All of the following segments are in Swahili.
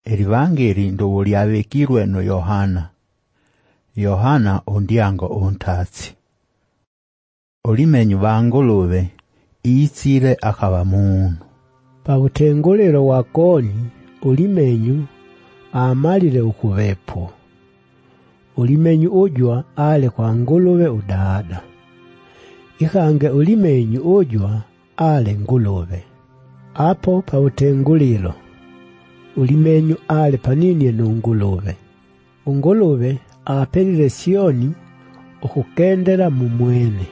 Erivangeli ndo lyabekirwe no Yohana. Yohana ondyango ontatsi. Olimenyu banguluve iitsile akaba munu. Pabutenguliro wakoni ulimenyu amalile ukuvepo. Ulimenyu ujwa ale kwa nguluve udada. Ikange ulimenyu ujwa ale nguluve. Apo pabutenguliro ulimenyu ale paninye nunguluve. Unguluve apelile Sioni ukukendela mumwene.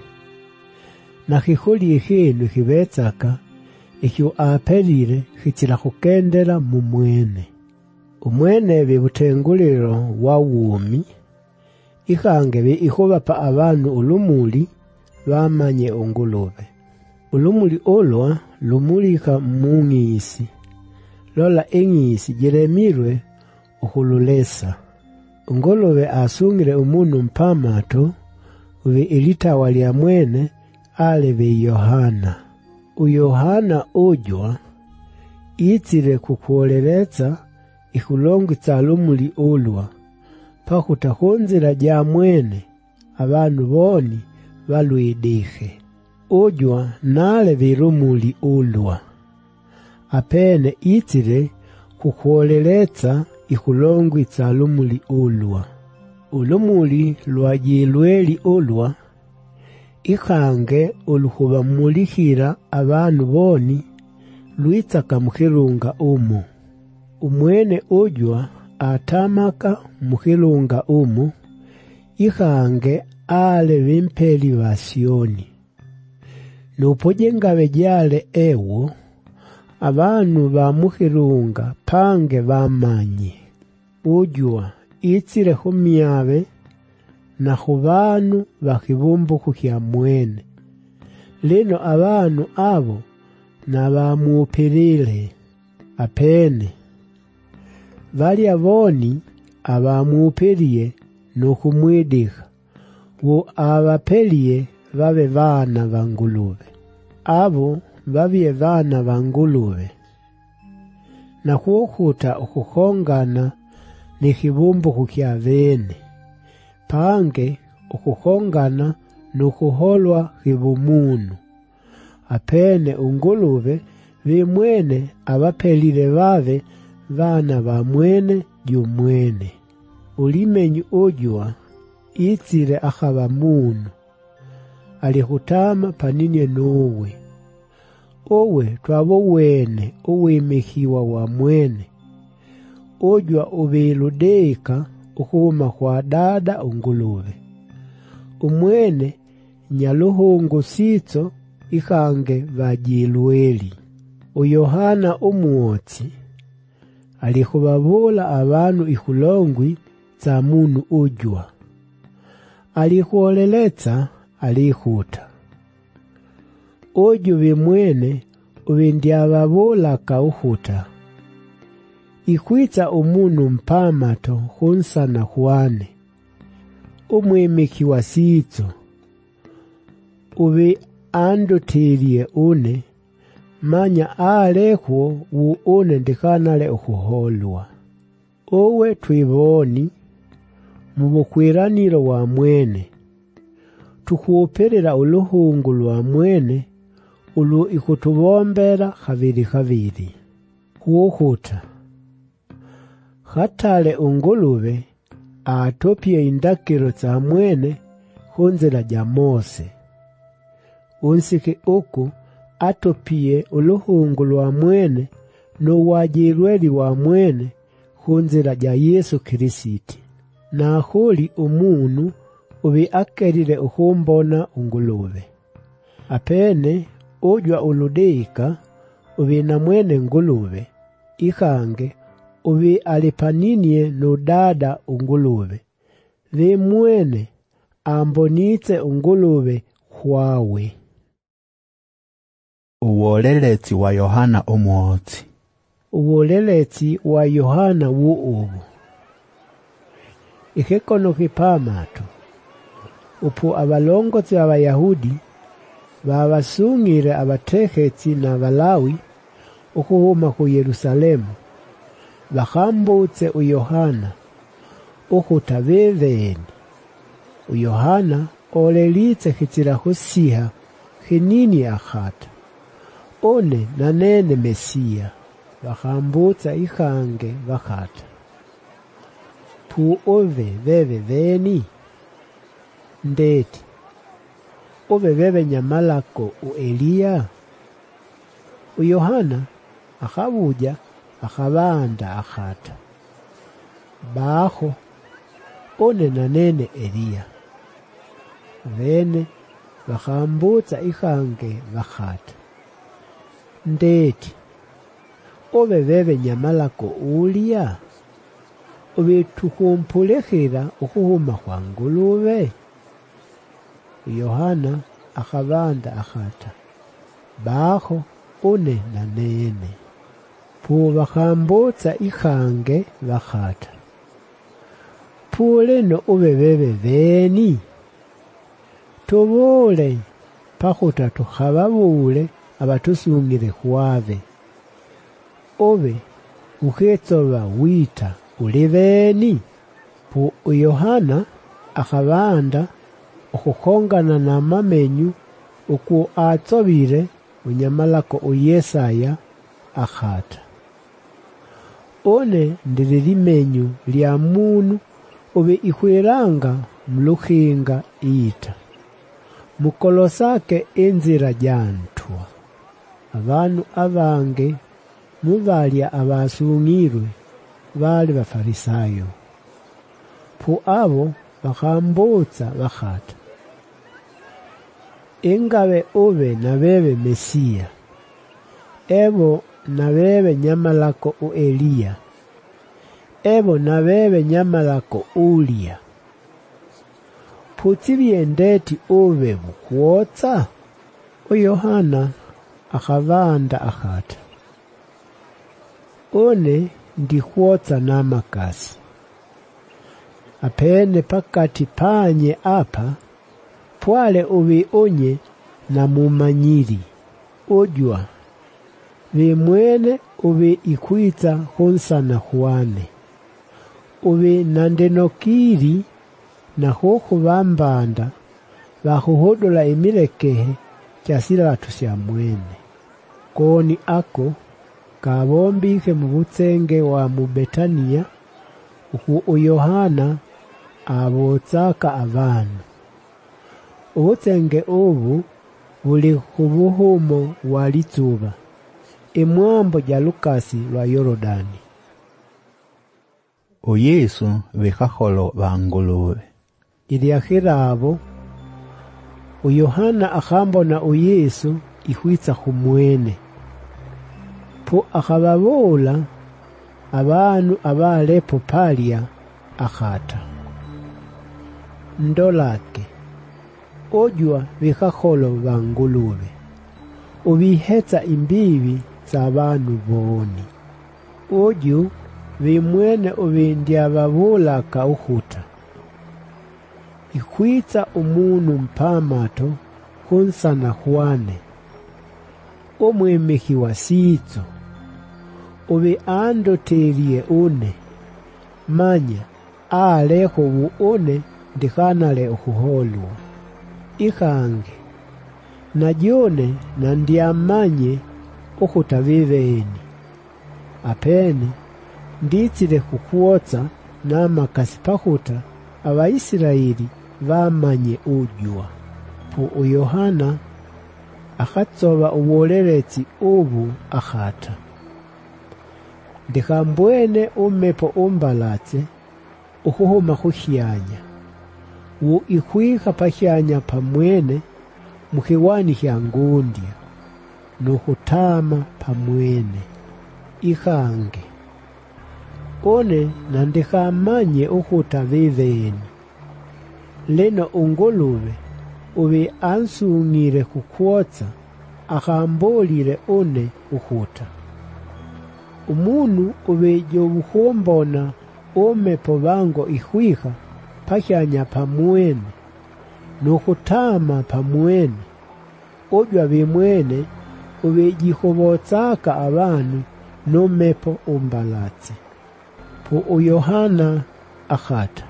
Na kikuli ikinu kibetsaka ikyo apelile kichila kukendela mumwene. Umwene bibutenguliro wawumi. Ikange ikuba pa abantu ulumuli bamanye unguluve. Ulumuli olwa lumulika mungisi. Lola engisi jiremirwe ukululesa. Unguluve asungile umunu mpamato uwe ilitawa lya mwene ale be Yohana. Uyohana ujwa iitsile kukuoleletsa ikulongwitsa lumuli olwa pakuta kunzila ja mwene abantu boni balwidike. Ujwa nale birumuli olwa apene iitsile kukuoleletsa ikulongwitsa lumuli olwa. Ulumuli lwajilweli olwa ikange ulukuba mulikira abantu boni lwitsaka mukilunga umu. Umwene ujwa atamaka mukilunga umu ikange ale bimpeli ba Sioni. Nupojengabe jale ewo abantu ba mukilunga pange bamanye. Ujwa iitsile humyabe na hubanu bakibumbuku kya mwene. Lino abantu abo na bamupilile apene. Bali aboni abamupiliye nukumwidika. Wo abapeliye babe bana banguluve. Abo babye bana banguluve. Na kukuta ukukongana ni kibumbuku kya bene. Pange ukukongana nukuholwa kibumunu. Apene unguluve bimwene abapelile babe bana ba mwene jumwene. Ulimenyu ujwa iitsile akaba munu. Alihutama paninye nuwe. Owe twabo wene uwimikiwa wa mwene. Ujwa ubiludeika ukuma kwa dada unguluve. Umwene nyaluhungu sitso ikange bajilweli. Uyohana umuotsi alikubabula abantu ikulongwi za munu ujwa. Alikuoleletsa alikuta. Uju bimwene ubindyababula kauhuta. Ikwitsa umunu mpamato hunsana huane. Umwimiki wa sitso. Ubi andutilie une. Manya alekwo wu une ndikanale ukuholwa. Owe twiboni mubukwiraniro wa mwene. Tukuoperera uluhungu lwa mwene ulu ikutubombera kabiri. Kuokuta. Hatale unguluve atopie indakiro za mwene hunzila ja Mose. Unsiki uku atopie uluhungu lwa mwene no wajilweli wa mwene hunzila ja Yesu Kirisiti. Na huli umunu ubi akelile uhumbona unguluve. Apene ujwa uludeika ubi na mwene nguluve. Ikange ubi alipaninye no dada unguluve. Ve mwene ambonitse unguluve hwawe. Uwoleletsi wa Yohana umuotsi. Uwoleletsi wa Yohana wu ubu. Ikekono kipamato. Upu abalongotsi abayahudi babasungire abatekhetsi na balawi ukuhuma ku Yerusalemu bahambutse uYohana ukhuta beveni. uYohana olelitse khitsila khusiha khinini akhata. One nanene Mesiya bahambutsa ikhange bakhata. Phu ove bebe beni? Ndeti ove bebe nyamalako uEliya? uYohana akhabuja akhabanda akhata. Baho one nanene Eliya. Bene bahambutsa ikhange bakhata. Ndeti ove bebe nyamalako uliya? Obetukhumpulekhela ukhuhuma khwa ngulube? uYohana akhabanda akhata. Baho one nanene. Phu bahambutsa ikhange bakhata. Phu leno ove bebe beni? Tubule pakhuta tukhababule abatusungile khwabe. Ove ukhetsoba wita uli beni? Phu uYohana akhabanda ukhukhongana na mamenyu uku atsobile unyamalako uYesaya akhata. One ndili limenyu lya munu ube ikhwiranga mlukhinga ita. Mukolosake enzira jantwa. Abantu abange mubalya abasungirwe bali bafarisayo. Phu abo bahambutsa bakhata. Ingabe ube nabebe Mesiya. Ebo nabebe nyamalako uEliya. Ebo nabebe nyamalako uliya. Phu tsibyendeti ube bukhwotsa? uYohana akhabanda akhata. One ndikhwotsa namakasi. Apene pakati panye apa pwale ube onye na mumanyiri. Ojwa bimwene ube ikwitsa khonsana khwane. Ube nandenokiri na khubambanda bakhuhodola emilekehe kyasila batu sya mwene. Koni ako kabombike mu butsenge wa mu Betania uku uYohana abotsaka abana. Ubutsenge ubu buli khubuhumo wa litsuba imwambo ja Lukasi lwa Yorodani. uYesu bikhakholo bangulube. Iliakhirabo uYohana akhambona uYesu ikhwitsa khumwene. Phu akhababola abantu abalepo palya akhata. Ndolake ojwa bikhakholo bangulube. Ubihetsa imbibi za bantu boni. Oju bimwene ubindya babulaka ukhuta. Ikhwitsa umunu mpamato khonsana khwane. Omwemekhi wa sitso. Ube andotelie une. Manya alekho buone ndikhanale ukhuholwa. Ikhange najone nandiamanye ukhuta bibeni. Apene nditsile khukhwotsa namakasi pakhuta abaisiraeli bamanye ujwa. Phu uYohana akhatsoba uboleletsi ubu akhata. Ndikhambwene umepo umbalatse ukhuhuma khushyanya. Wu ikhwikha pashyanya pamwene mukhiwani khya ngundya. Nukhutama pamwene. Ikhange one nandikhamanye ukhuta bibeni. Leno ungulube ube ansungire khukhwotsa akhambolile une ukhuta. Umunu ube jobuhombona omepo bango ikhwikha pashyanya pamwene nukhutama pamwene. Ojwa bimwene ube jikhobotsaka abantu nomepo umbalatse. Po uYohana akhata,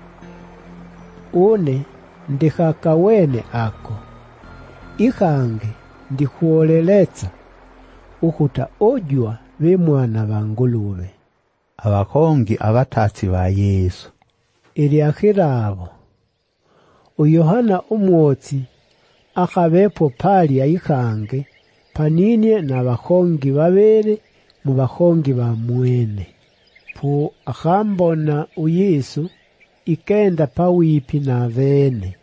une ndikhakawene ako, ikhange ndikhuoleletsa ukhuta ojwa be mwana ba ngulube. Abakhongi abathatsi ba Yesu. Eliakhirabo uYohana umwotsi akhabepo pali ikhange paninye na bakhongi babere mu bakhongi ba mwene. Po akhambona uYesu ikenda pawipi na bene.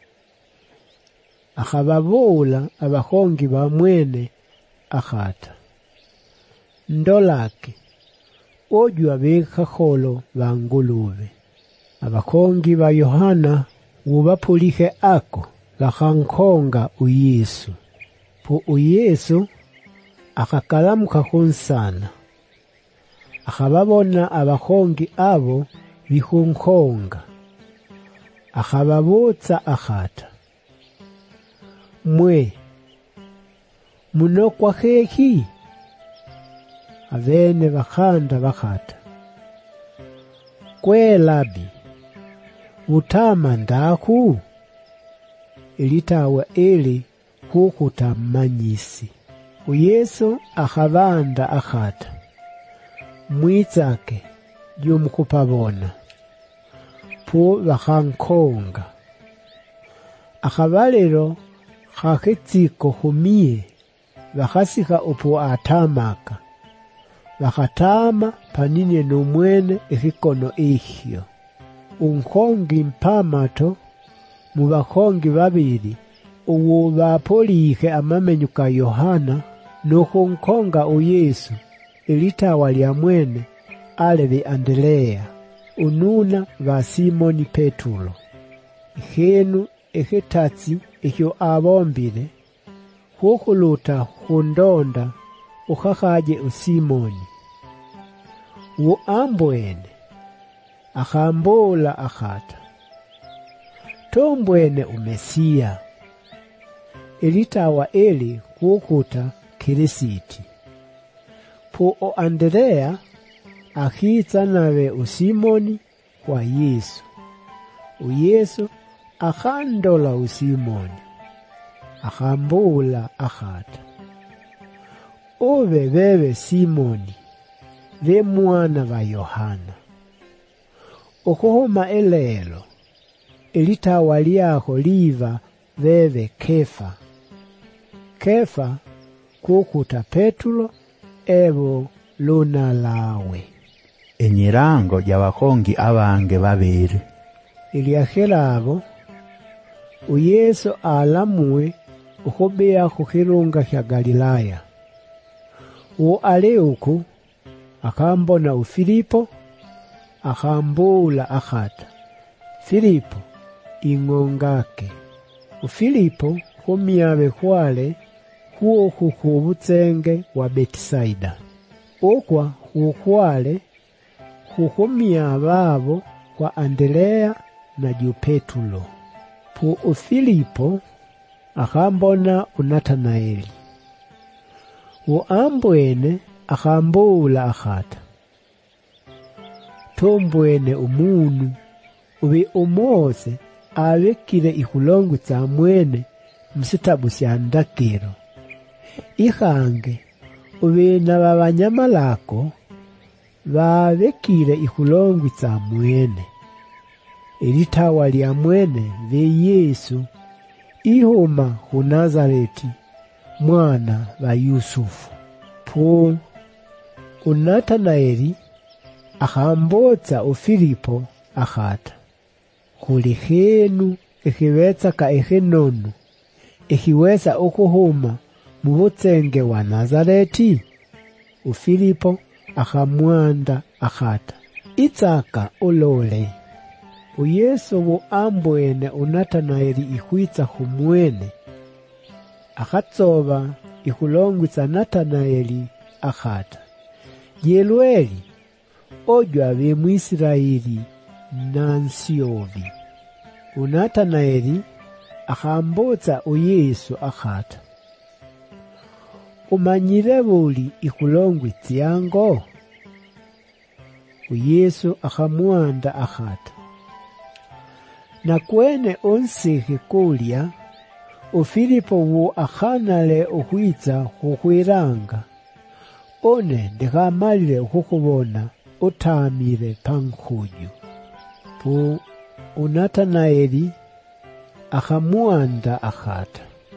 Akhababula abakhongi ba mwene akhata, ndolake ojwa bekhakholo ba ngulube. Abakhongi ba Yohana wubapulikhe ako bakhankhonga uYesu. Po uYesu akhakalamuka khunsana, akhababona abakhongi abo bikhunkhonga. Akhababutsa akhata, mwe munokwa kheki? Abene bakhanda bakhata, kwe labi utama ndaku? Elitawa eli khukuta manyisi. uYesu akhabanda akhata, mwitsake jumkhupabona. Po bakhankhonga. Akhabalelo khakhetsiko khumie bakhasikha opo atamaka. Bakhatama paninye numwene ekhikono ekhyo. Unkhongi mpamato mu bakhongi babiri uwo bapolikhe amamenyu ka Yohana nokhunkhonga uYesu elitawa lya mwene alebe Andrea, ununa ba Simoni Petulo. Ikhenu ekhetatsi ekyo abombile khukhuluta khundonda ukhakhaje uSimoni. Ambwene akhambula akhata, tombwene uMesiya. Elitawa eli khukuta Kirisiti. Po Andrea akhitsa nabe uSimoni kwa Yesu. uYesu akhandola uSimoni, akhambula akhata, ube bebe Simoni be mwana ba Yohana. Okhuhuma elelo elitawa lyakho liva bebe Kefa. Kefa khukuta Petulo ebo luna lawe. Enyirango y'abakhongi abange babere. Eliakhirabo uYesu alamue ukhubeya khukhirunga kya Galilaya. Aleuku akhambona uFilipo, akhambula akhata, Filipo ing'ongake. uFilipo khumyabe khwale khuokhu khubutsenge wa Betisaida. Okwa khukhwale khukhumyaba abo kwa Andrea na Petulo. Po uFilipo akhambona uNatanaeli. Ambwene akhambula akhata, tombwene umunu ube Mose abekile ikhulongo tsa mwene musitabu sya ndakiro. Ikhange ube na babanyamalako babekile ikhulongo tsa mwene. Elitawa lya mwene be Yesu ihuma khu Nazareti mwana ba Yusufu. Po uNatanaeli akhambotsa uFilipo akhata, khuli khenu ekhibetsaka ekhinonu ekhiwesa ukhuhuma mu butsenge wa Nazareti? uFilipo akhamwanda akhata, itsaka ulole. uYesu ambwene uNatanaeli ikhwitsa khumwene, akhatsoba ikhulongo tsa Natanaeli akhata, Yelweli ojwa be Mwisiraeli nansiovi. uNatanaeli akhambotsa uYesu akhata, umanyire buli ikhulongo tyango? uyesu akhamuanda akhata. Nakwene onsikhi kulya, uFilipo wo akhanale ukhwitsa khukhwilanga. One ndikhamalile ukhukhubona utamile pankhuju. Po uNatanaeli akhamuanda akhata.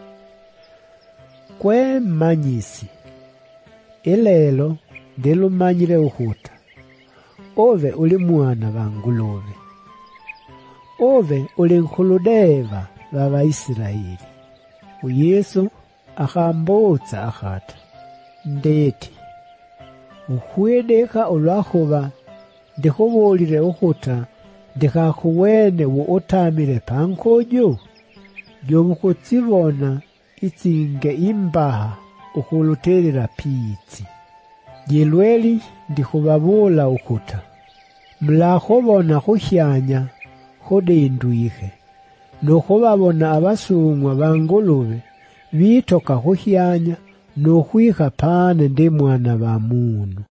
Kwe mmanyisi, ilelo ndilumanyile ukhuta, ove uli mwana wa Nguluve. Ove uli nkhuludeva wa Vaisiraeli. Uyesu akhambutsa akhata, ndeti, ukhwidekha olwakhuva ndikhubulile ukhuta ndikhakhuwene wo utamile pankhuju? Jobukhutsibona itsinge imbaha ukhulutelela pitsi. Jilweli ndikhubabula ukhuta, mulakhubona khuhyanya khudindwikhe, nokhubabona abasung'wa ba Nguluve bitoka khuhyanya nokhwikha phane ndi mwana wa munu.